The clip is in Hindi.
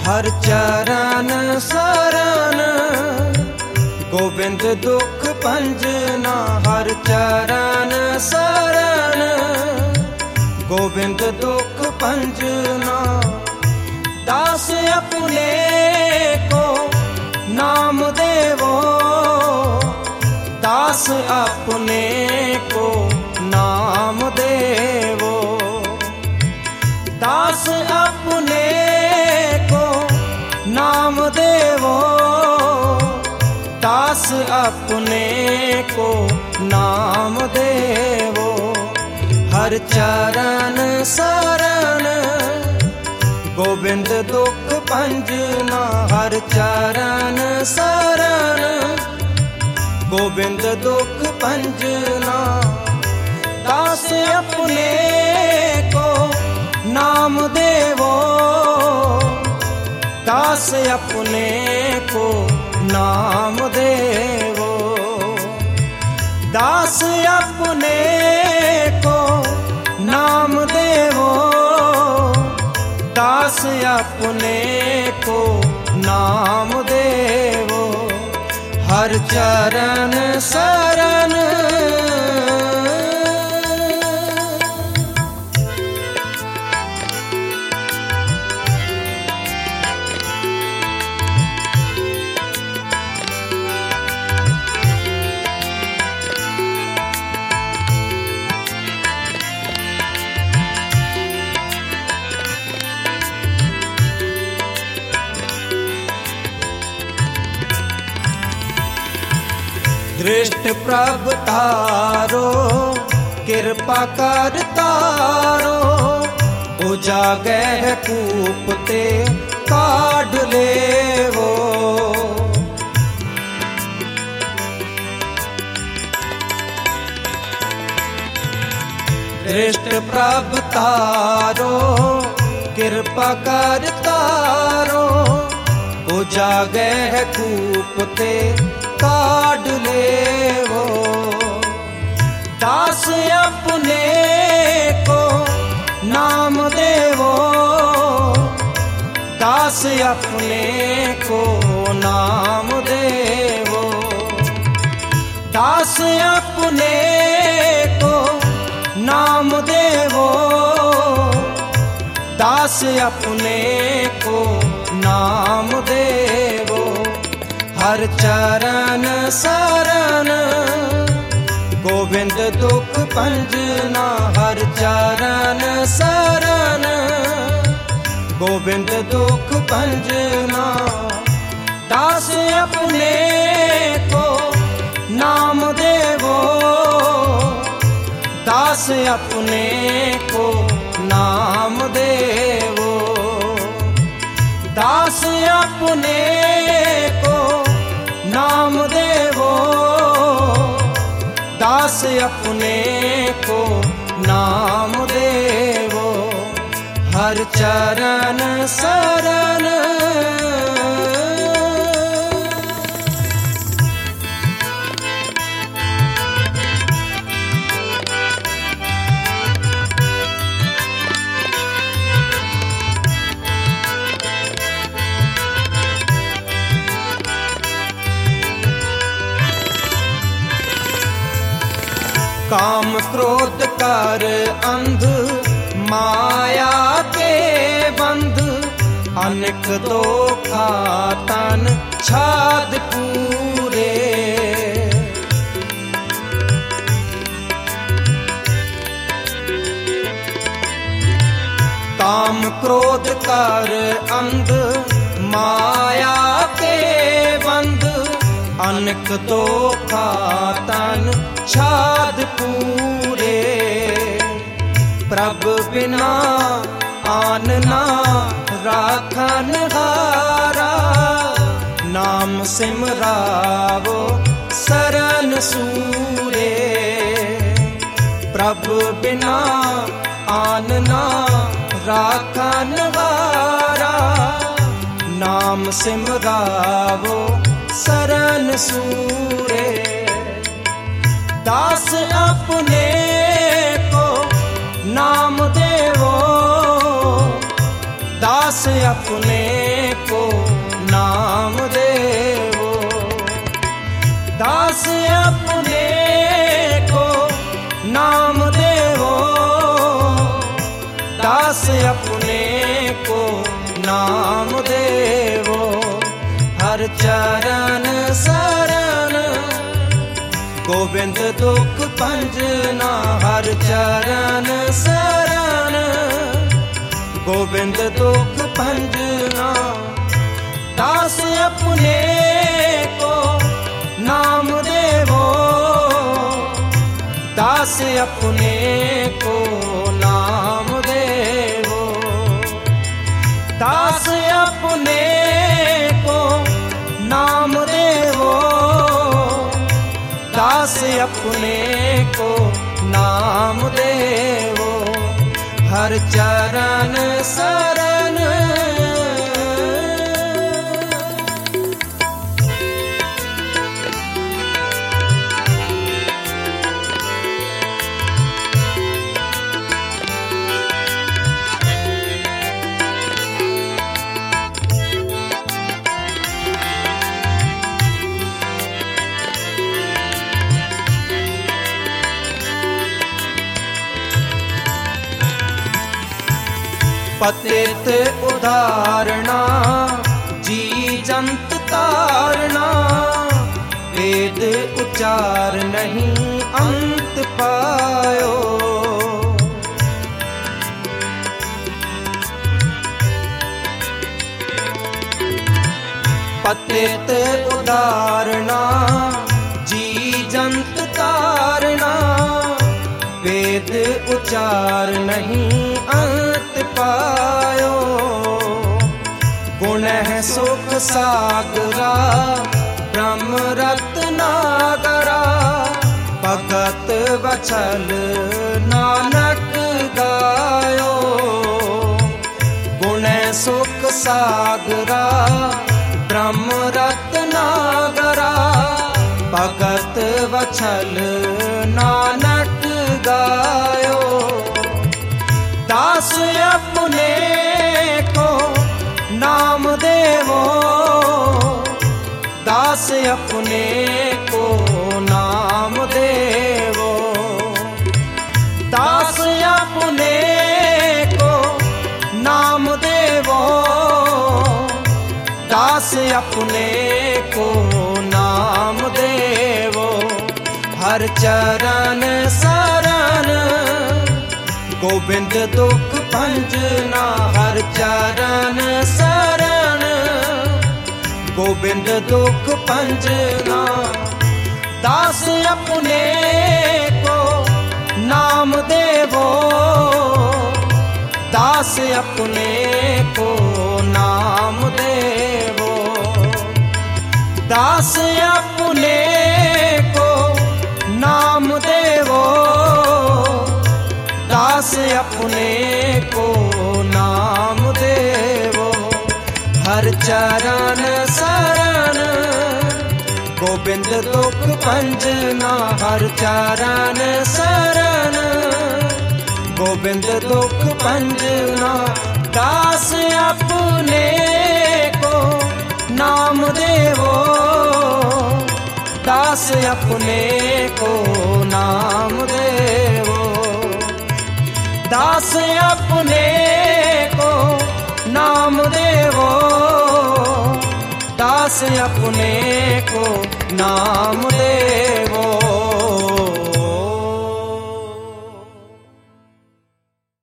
हर चरण शरण गोविंद दुख भंजना। हर चरण शरण गोविंद दुख भंजना। दास अपने को नाम देवो, दास अपने को नाम देवो। दास अपने को नाम देवो, दास अपने को नाम देवो। हर चरण शरण गोविंद दुख भंजना। हर चरण शरण गोविंद दुख भंजना। दास अपने को नाम देवो, दास अपने को नाम देवो। दास अपने को नाम देवो, दास अपने को नाम देवो। हर चरण शरण दृष्ट प्रभ तारो, कृपा कर तारो। उजागे कूप ते काढ़ लेवो। दृष्ट प्रभ तारो, कृपा कर तारो। उजागे कूप ते काढ़ लेवो। दास अपने को नाम देवो, दास अपने को नाम देवो। दास अपने को नाम देवो, दास अपने को नाम देवो। हर चरण शरण गोविंद दुख भंजना। हर चरण शरण गोविंद दुख भंजना। दास अपने को नाम देवो, दास अपने को नाम देवो। दास अपने को नाम देवो, दास अपने को नाम देवो। हर चरण शरण काम क्रोध कर अंध माया के बंध। अनेक धोखा तन छाद पूरे। काम क्रोध कर अंध माया के बंध। अनेक धोखा तन छाद पूरे। प्रभ बिना आन ना राखन हारा। नाम सिमरावो सरन सूरे। प्रभ बिना आन ना राखन हारा। नाम सिमरावो सरन सूरे। दास अपने को नाम देवो, दास अपने नाम देवो। हर चरण शरण गोविंद दुख भंजना। हर चरण शरण गोविंद दुख भंजना। दास अपने को नाम देवो। दास अपने को नाम देवो। दास अपने को नाम देवो। दास अपने को नाम देवो। हर चरण शरण पतित उदाहरणा। जी जंत तारणा। वेद उच्चार नहीं अंत पायो। पतित उदाहरणा। जी जंत तारणा। वेद उच्चार नहीं अंत पायो। गुण है सुख सागरा। ब्रह्म रत्नागरा। भगत वचल नानक गायो। गुण है सुख सागरा। ब्रह्म रत्नागरा। भगत वचल नानक गायो। दास अपने को नाम देवो। दास अपने को नाम देवो। दास अपने को नाम देवो। दास अपने को नाम देवो। हर चरण शरण गोविंद दुख भंजना। हर चरण शरण गोविंद दुख भंजना। दास अपने को नाम देवो। दास अपने को नाम देवो। दास अपने को नाम देवो। दास अपने को नाम देवो। हर चरण शरण गोविंद दुख भंजना। हर चरण शरण गोविंद दुख भंजना। दास अपने को नाम देवो। दास अपने को नाम देवो। दास अपने को नाम देवो। दास अपने को नाम देवो।